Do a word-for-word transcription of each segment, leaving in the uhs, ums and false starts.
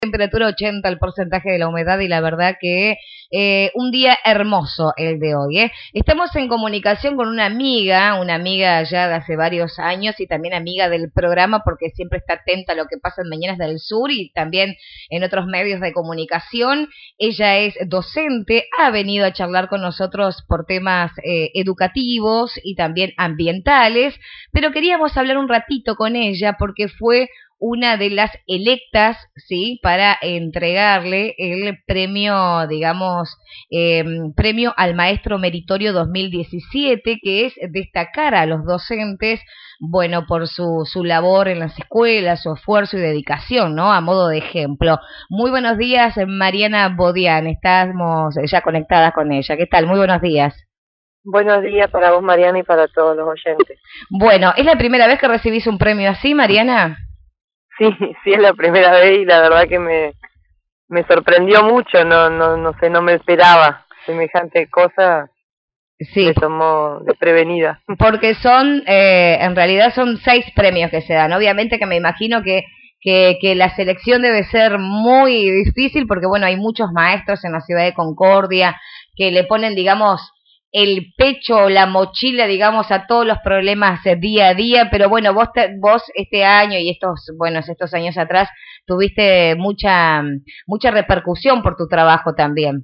Temperatura ochenta el porcentaje de la humedad y la verdad que eh, un día hermoso el de hoy. ¿eh? Estamos en comunicación con una amiga, una amiga ya de hace varios años y también amiga del programa porque siempre está atenta a lo que pasa en Mañanas del Sur y también en otros medios de comunicación. Ella es docente, ha venido a charlar con nosotros por temas eh, educativos y también ambientales, pero queríamos hablar un ratito con ella porque fue una de las electas, sí, para entregarle el premio, digamos, eh, premio al Maestro Meritorio dos mil diecisiete, que es destacar a los docentes, bueno, por su, su labor en las escuelas, su esfuerzo y dedicación, ¿no? A modo de ejemplo. Muy buenos días, Mariana Bodian, estamos ya conectadas con ella. ¿Qué tal? Muy buenos días. Buenos días para vos, Mariana, y para todos los oyentes. Bueno, ¿es la primera vez que recibís un premio así, Mariana? Sí, sí es la primera vez y la verdad que me, me sorprendió mucho, no, no, no sé, no me esperaba semejante cosa, sí. Me tomó desprevenida. Porque son, eh, en realidad son seis premios que se dan, obviamente que me imagino que, que, que la selección debe ser muy difícil porque bueno, hay muchos maestros en la ciudad de Concordia que le ponen, digamos, el pecho o la mochila, digamos, a todos los problemas eh, día a día, pero bueno, vos te, vos este año y estos, bueno, estos años atrás tuviste mucha mucha repercusión por tu trabajo también.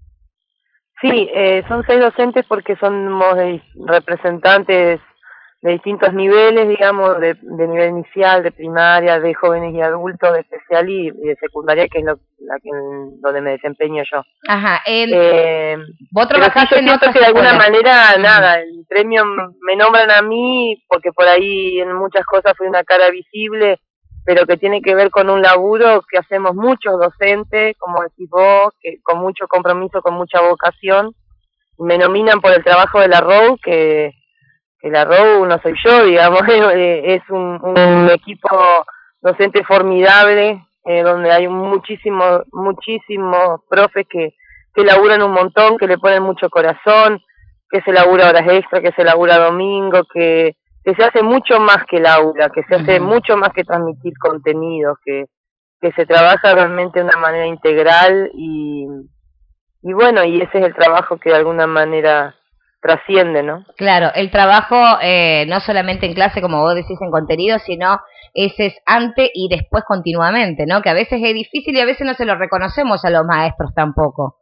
Sí, eh, son seis docentes porque somos representantes de distintos niveles, digamos, de, de nivel inicial, de primaria, de jóvenes y adultos, de especial y, y de secundaria, que es lo, la que, donde me desempeño yo. Ajá, en, eh, vos trabajaste en otras que de alguna escuelas. manera, uh-huh. nada, el premio me nombran a mí porque por ahí en muchas cosas fui una cara visible, pero que tiene que ver con un laburo que hacemos muchos docentes, como decís vos, que con mucho compromiso, con mucha vocación. Me nominan por el trabajo de la R O U, que que la R O U no soy yo, digamos, es un, un equipo docente formidable, eh, donde hay muchísimos, muchísimos profes que, que laburan un montón, que le ponen mucho corazón, que se labura horas extra, que se labura domingo, que, que se hace mucho más que el aula, que se hace uh-huh. mucho más que transmitir contenidos, que, que se trabaja realmente de una manera integral y, y bueno, y ese es el trabajo que de alguna manera trasciende, ¿no? Claro, el trabajo eh, no solamente en clase, como vos decís, en contenido, sino ese es antes y después continuamente, ¿no? Que a veces es difícil y a veces no se lo reconocemos a los maestros tampoco.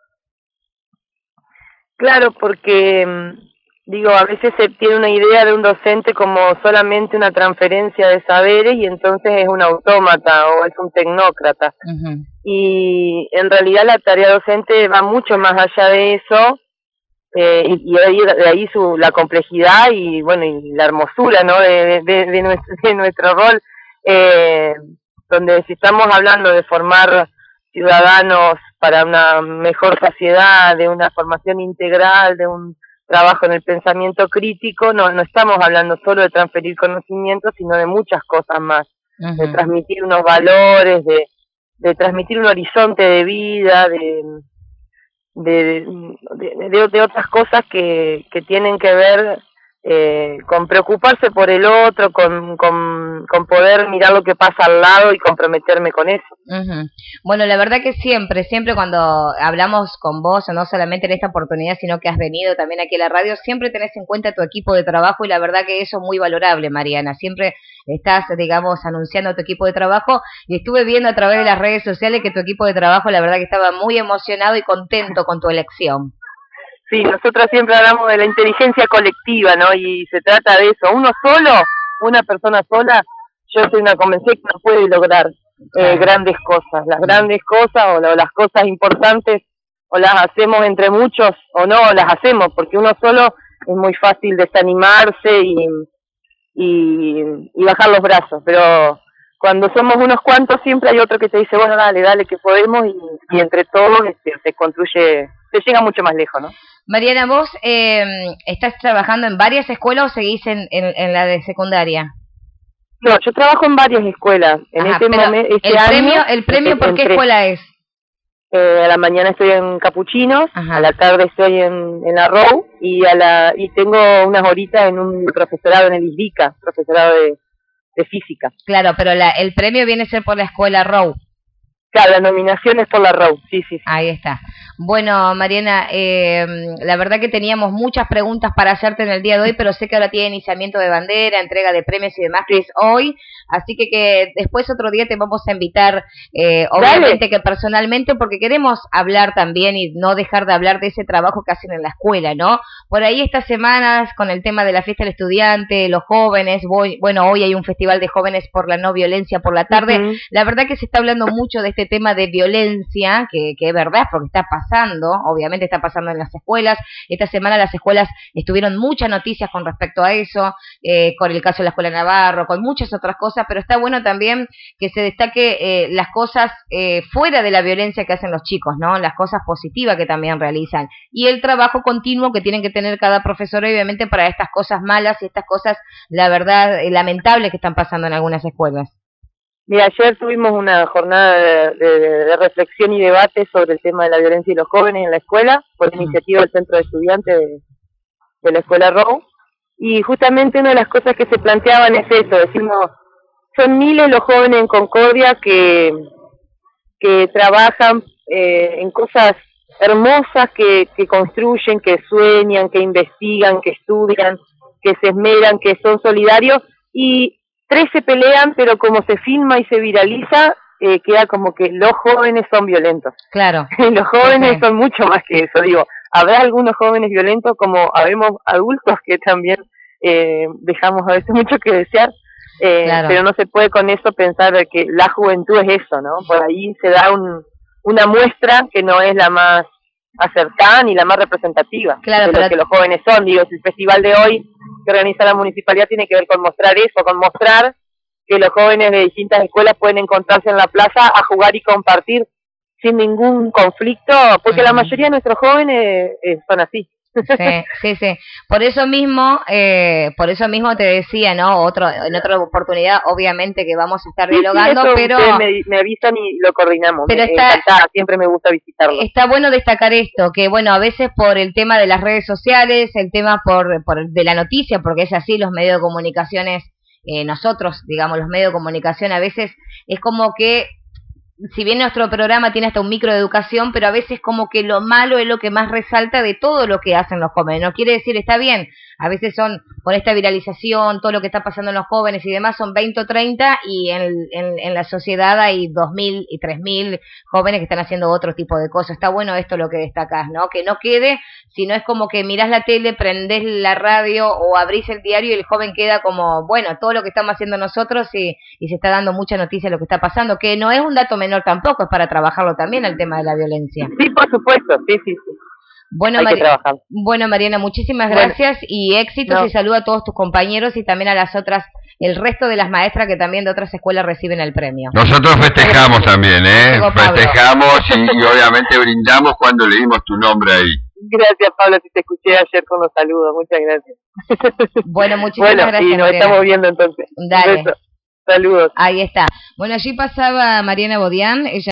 Claro, porque, digo, a veces se tiene una idea de un docente como solamente una transferencia de saberes y entonces es un autómata o es un tecnócrata. Uh-huh. Y en realidad la tarea docente va mucho más allá de eso. Eh, y, y de ahí, de ahí su, la complejidad y bueno y la hermosura, ¿no? de, de, de, nuestro, de nuestro rol, eh, donde si estamos hablando de formar ciudadanos para una mejor sociedad, de una formación integral, de un trabajo en el pensamiento crítico, no, no estamos hablando solo de transferir conocimientos, sino de muchas cosas más, uh-huh. de transmitir unos valores, de, de transmitir un horizonte de vida, de De, de, de, de otras cosas que, que tienen que ver eh, con preocuparse por el otro, con, con, con poder mirar lo que pasa al lado y comprometerme con eso. Uh-huh. Bueno, la verdad que siempre, siempre cuando hablamos con vos, no solamente en esta oportunidad, sino que has venido también aquí a la radio, siempre tenés en cuenta tu equipo de trabajo y la verdad que eso es muy valorable, Mariana. Siempre estás, digamos, anunciando tu equipo de trabajo y estuve viendo a través de las redes sociales que tu equipo de trabajo, la verdad que estaba muy emocionado y contento con tu elección. Sí, nosotros siempre hablamos de la inteligencia colectiva, ¿no? Y se trata de eso. Uno solo, una persona sola, yo soy una convencida que no puede lograr eh, grandes cosas. Las grandes cosas o, la, o las cosas importantes o las hacemos entre muchos o no las hacemos, porque uno solo es muy fácil desanimarse y, y, y bajar los brazos. Pero cuando somos unos cuantos siempre hay otro que te dice, bueno, dale, dale, que podemos y, y entre todos este, se construye, se llega mucho más lejos, ¿no? Mariana, ¿vos eh, estás trabajando en varias escuelas o seguís en, en, en la de secundaria? No, yo trabajo en varias escuelas. En Ajá, este momento, este el año, premio, el premio ¿por qué entre, escuela es? Eh, a la mañana estoy en Capuchinos, Ajá. a la tarde estoy en, en la R O U y a la y tengo unas horitas en un profesorado en el ISDICA, profesorado de, de física. Claro, pero la, el premio viene a ser por la escuela R O U. Claro, la nominación es por la R A U, sí, sí, sí. Ahí está. Bueno, Mariana, eh, la verdad que teníamos muchas preguntas para hacerte en el día de hoy, pero sé que ahora tiene iniciamiento de bandera, entrega de premios y demás, que es hoy, así que, que después otro día te vamos a invitar, eh, obviamente Dale. que personalmente, porque queremos hablar también y no dejar de hablar de ese trabajo que hacen en la escuela, ¿no? Por ahí estas semanas, con el tema de la fiesta del estudiante, los jóvenes, voy, bueno, hoy hay un festival de jóvenes por la no violencia por la tarde, uh-huh. La verdad que se está hablando mucho de este tema de violencia, que, que es verdad, porque está pasando, obviamente está pasando en las escuelas. Esta semana las escuelas estuvieron muchas noticias con respecto a eso, eh, con el caso de la Escuela Navarro, con muchas otras cosas, pero está bueno también que se destaque eh, las cosas eh, fuera de la violencia que hacen los chicos, ¿no? Las cosas positivas que también realizan. Y el trabajo continuo que tienen que tener cada profesor, obviamente, para estas cosas malas y estas cosas, la verdad, eh, lamentables que están pasando en algunas escuelas. Mira, ayer tuvimos una jornada de, de, de reflexión y debate sobre el tema de la violencia y los jóvenes en la escuela, por uh-huh. iniciativa del Centro de Estudiantes de, de la Escuela R A U, y justamente una de las cosas que se planteaban es eso, decimos, son miles los jóvenes en Concordia que, que trabajan eh, en cosas hermosas, que, que construyen, que sueñan, que investigan, que estudian, que se esmeran, que son solidarios, y tres se pelean, pero como se filma y se viraliza, eh, queda como que los jóvenes son violentos. Claro. Los jóvenes okay. son mucho más que eso, digo, habrá algunos jóvenes violentos como habemos adultos que también eh, dejamos a veces mucho que desear, eh, claro. pero no se puede con eso pensar que la juventud es eso, ¿no? Por ahí se da un, una muestra que no es la más acertada ni la más representativa claro, de pero... lo que los jóvenes son. Digo, el festival de hoy que organiza la municipalidad tiene que ver con mostrar eso, con mostrar que los jóvenes de distintas escuelas pueden encontrarse en la plaza a jugar y compartir sin ningún conflicto, porque uh-huh. la mayoría de nuestros jóvenes eh, son así. Sí, sí, sí. Por eso mismo, eh, por eso mismo te decía, ¿no? Otro, en otra oportunidad, obviamente que vamos a estar sí, dialogando, sí, pero me, me avisan y lo coordinamos. Pero me, está, encantada, siempre me gusta visitarlo. Está bueno destacar esto, que bueno, a veces por el tema de las redes sociales, el tema por, por de la noticia, porque es así, los medios de comunicaciones, eh, nosotros, digamos, los medios de comunicación, a veces es como que si bien nuestro programa tiene hasta un micro de educación, pero a veces como que lo malo es lo que más resalta de todo lo que hacen los jóvenes. No quiere decir, está bien, a veces son, con esta viralización, todo lo que está pasando en los jóvenes y demás, son veinte o treinta, y en, en, en la sociedad hay dos mil y tres mil jóvenes que están haciendo otro tipo de cosas. Está bueno esto lo que destacás, ¿no? Que no quede, sino es como que mirás la tele, prendés la radio o abrís el diario y el joven queda como, bueno, todo lo que estamos haciendo nosotros y, y se está dando mucha noticia de lo que está pasando, que no es un dato menor tampoco, es para trabajarlo también el tema de la violencia. Sí, por supuesto, sí, sí, sí. Bueno, Mari bueno, Mariana, muchísimas gracias bueno, y éxitos no. y saludo a todos tus compañeros y también a las otras, el resto de las maestras que también de otras escuelas reciben el premio. Nosotros festejamos también, ¿eh? Festejamos y, y obviamente brindamos cuando leímos tu nombre ahí. Gracias, Pablo, si te escuché ayer con los saludos, muchas gracias. Bueno, muchísimas bueno, gracias, y nos Mariana. estamos viendo entonces. Dale. Saludos. Ahí está. Bueno, allí pasaba Mariana Bodián, ella